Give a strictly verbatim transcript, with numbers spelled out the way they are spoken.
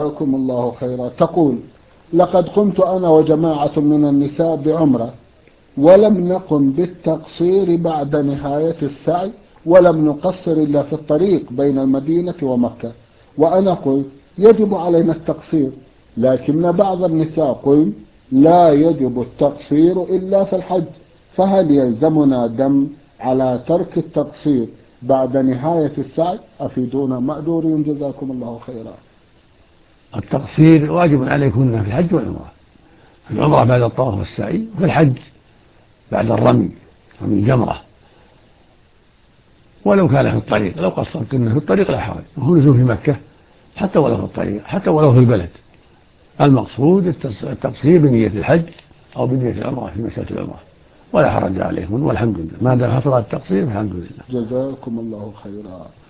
جزاكم الله خيرا. تقول: لقد قمت أنا وجماعة من النساء بعمرة، ولم نقم بالتقصير بعد نهاية السعي، ولم نقصر إلا في الطريق بين المدينة ومكة، وأنا قلت يجب علينا التقصير، لكن بعض النساء قل لا يجب التقصير إلا في الحج، فهل يلزمنا دم على ترك التقصير بعد نهاية السعي؟ أفيدونا مأجورين جزاكم الله خيرا. التقصير واجب عليكن في الحج والعمرة، في العمرة بعد الطواف والسعي، وفي الحج بعد الرمي رمي الجمرة، ولو كان في الطريق، لو قصرتن في الطريق لا حرج، وهو نزول في مكة حتى ولو في الطريق، حتى ولو في البلد. المقصود التقصير بنية الحج أو بنية العمرة في مسألة العمرة، ولا حرج عليهم، والحمد لله ما دام حصل التقصير فالحمد لله. جزاكم الله خيرا.